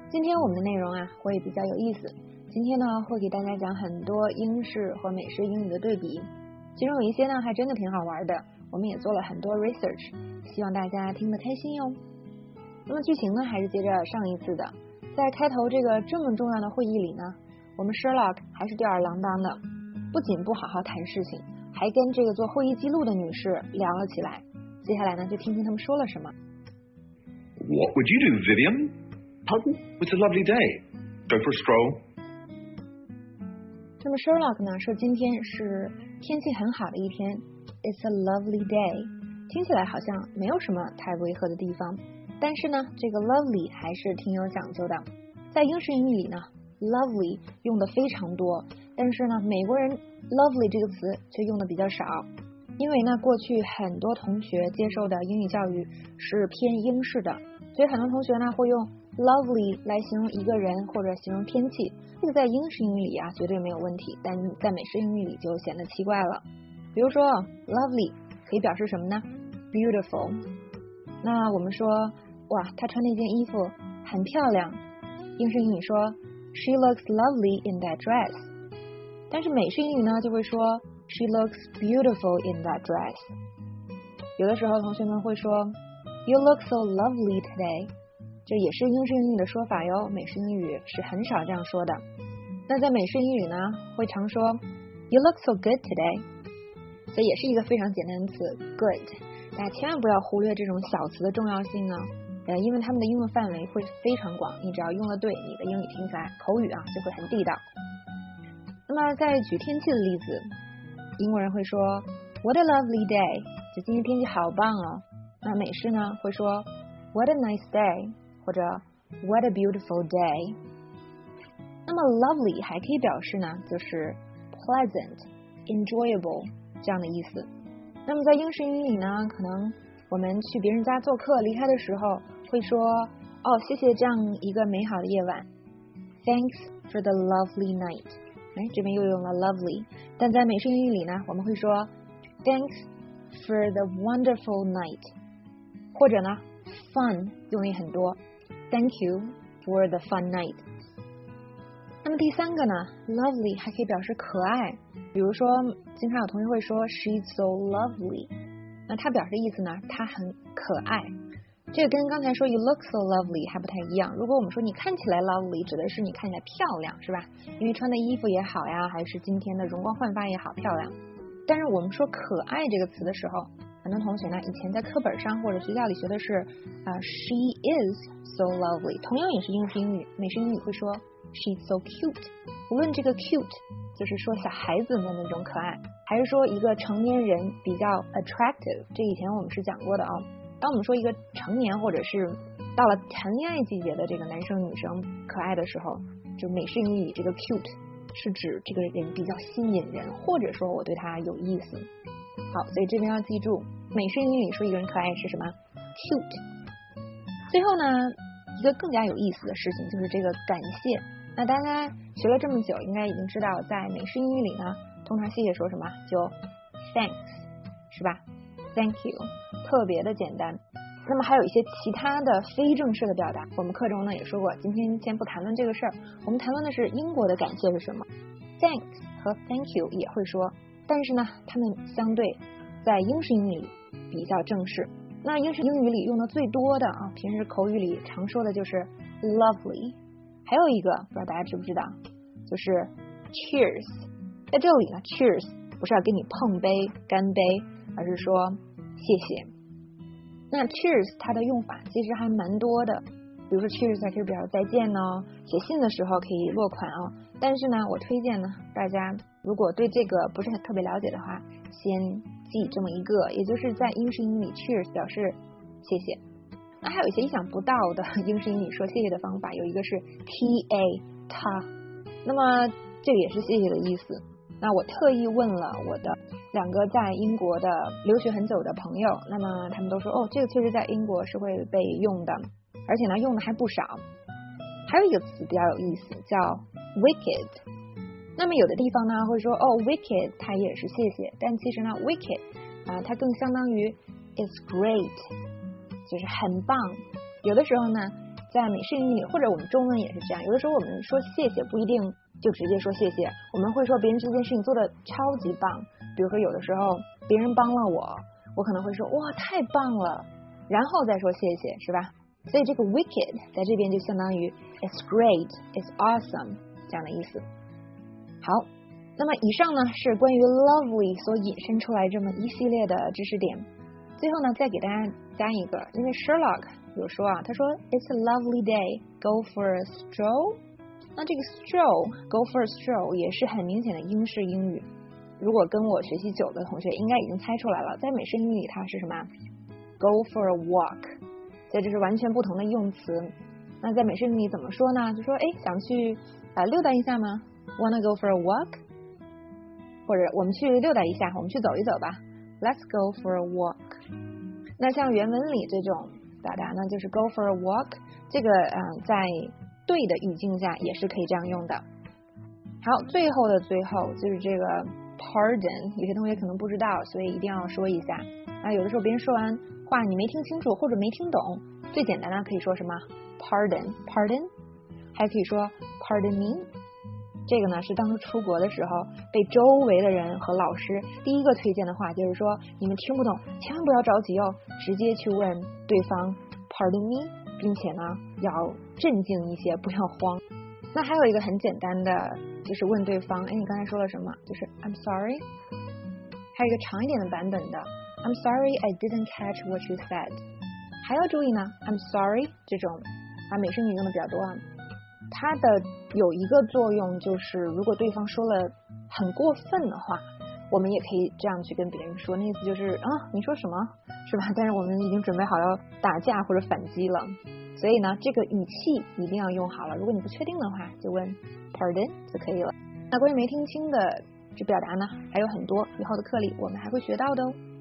今天我们的内容啊会比较有意思，今天呢会给大家讲很多英式和美式英语的对比，其中有一些呢还真的挺好玩的，我们也做了很多 research， 希望大家听得开心哟。那么剧情呢还是接着上一次的，在开头这个这么重要的会议里呢，我们 Sherlock 还是吊儿郎当的，不仅不好好谈事情，还跟这个做会议记录的女士聊了起来。接下来呢就听听他们说了什么。 What would you do, Vivian? Pardon? It's a lovely day. Go for a stroll. 那么 Sherlock 呢说今天是天气很好的一天， It's a lovely day， 听起来好像没有什么太违和的地方，但是呢这个 lovely 还是挺有讲究的。在英式英语里呢 lovely 用的非常多，但是呢美国人 lovely 这个词却用的比较少，因为呢过去很多同学接受的英语教育是偏英式的，所以很多同学呢会用 lovely 来形容一个人或者形容天气，这个在英式英语里啊绝对没有问题，但在美式英语里就显得奇怪了。比如说 lovely 可以表示什么呢？ beautiful。 那我们说哇她穿那件衣服很漂亮，英式英语说 she looks lovely in that dress， 但是美式英语呢就会说 she looks beautiful in that dress。 有的时候同学们会说 you look so lovely today，这也是英式英语的说法哟，美式英语是很少这样说的。那在美式英语呢会常说 you look so good today， 所以也是一个非常简单的词 good， 大家千万不要忽略这种小词的重要性呢，因为它们的应用范围会非常广，你只要用得对，你的英语听起来口语啊就会很地道。那么再举天气的例子，英国人会说 what a lovely day， 就今天天气好棒哦。那美式呢会说 what a nice day，或者 what a beautiful day。 那么 lovely 还可以表示呢就是 pleasant enjoyable 这样的意思。那么在英式英语里呢，可能我们去别人家做客离开的时候会说哦谢谢这样一个美好的夜晚， thanks for the lovely night， 这边又用了 lovely， 但在美式英语里呢我们会说 thanks for the wonderful night， 或者呢 fun 用的也很多， Thank you for the fun night。 那么第三个呢 lovely 还可以表示可爱，比如说经常有同学会说 she's so lovely， 那它表示意思呢它很可爱，这个跟刚才说 you look so lovely 还不太一样。如果我们说你看起来 lovely 指的是你看起来漂亮，是吧？因为穿的衣服也好呀，还是今天的容光焕发也好漂亮。但是我们说可爱这个词的时候，很多同学呢以前在课本上或者学校里学的是she is so lovely， 同样也是英式英语，美式英语会说 she's so cute。 无论这个 cute 就是说小孩子的那种可爱，还是说一个成年人比较 attractive， 这以前我们是讲过的哦。当我们说一个成年或者是到了谈恋爱季节的这个男生女生可爱的时候，就美式英语这个 cute 是指这个人比较吸引人，或者说我对他有意思。好，所以这边要记住美式英语里说一个人可爱是什么 cute。 最后呢一个更加有意思的事情就是这个感谢。那大家学了这么久应该已经知道在美式英语里呢通常谢谢说什么就 thanks 是吧， thank you 特别的简单。那么还有一些其他的非正式的表达，我们课中呢也说过，今天先不谈论这个事儿，我们谈论的是英国的感谢是什么。 thanks 和 thank you 也会说，但是呢他们相对在英式英语里比较正式。那英式英语里用的最多的平时口语里常说的就是 lovely， 还有一个不知道大家知不知道，就是 cheers。 在这里呢 cheers 不是要给你碰杯干杯，而是说谢谢。那 cheers 它的用法其实还蛮多的，比如说 cheers 还可以表示再见哦，写信的时候可以落款哦。但是呢我推荐呢大家如果对这个不是很特别了解的话，先记这么一个，也就是在英式英语里 cheers 表示谢谢。那还有一些意想不到的英式英语说谢谢的方法，有一个是 ta 他，那么这个也是谢谢的意思。那我特意问了我的两个在英国的留学很久的朋友，那么他们都说这个确实在英国是会被用的，而且呢用的还不少。还有一个词比较有意思叫 wicked， 那么有的地方呢会说wicked 它也是谢谢，但其实呢 wicked它更相当于 is great， 就是很棒。有的时候呢在美式英语里或者我们中文也是这样，有的时候我们说谢谢不一定就直接说谢谢，我们会说别人这件事情做的超级棒，比如说有的时候别人帮了我可能会说哇太棒了，然后再说谢谢，是吧？所以这个 wicked 在这边就相当于 it's great, it's awesome 这样的意思。好，那么以上呢是关于 lovely 所引申出来这么一系列的知识点。最后呢再给大家加一个，因为 Sherlock 有说啊，他说 it's a lovely day, go for a stroll。 那这个 stroll, go for a stroll 也是很明显的英式英语，如果跟我学习久的同学应该已经猜出来了，在美式英语里它是什么 go for a walk， 所以这是完全不同的用词。那在美式英语里怎么说呢？就说想去溜达一下吗？ Wanna go for a walk？ 或者我们去溜达一下，我们去走一走吧， Let's go for a walk。 那像原文里这种表达呢，就是 go for a walk， 这个在对的语境下也是可以这样用的。好，最后的最后就是这个 pardon， 有些同学可能不知道，所以一定要说一下。有的时候别人说完话你没听清楚或者没听懂，最简单的可以说什么 pardon， 还可以说 pardon me。这个呢是当初出国的时候被周围的人和老师第一个推荐的话，就是说你们听不懂千万不要着急哦，直接去问对方 pardon me， 并且呢要镇静一些，不要慌。那还有一个很简单的，就是问对方你刚才说了什么，就是 I'm sorry。 还有一个长一点的版本的 I'm sorry I didn't catch what you said。 还要注意呢 I'm sorry 这种美式英语用的比较多，它的有一个作用就是，如果对方说了很过分的话，我们也可以这样去跟别人说，那意思就是你说什么，是吧？但是我们已经准备好要打架或者反击了，所以呢，这个语气一定要用好了。如果你不确定的话，就问 pardon 就可以了。那关于没听清的这表达呢，还有很多，以后的课里我们还会学到的哦。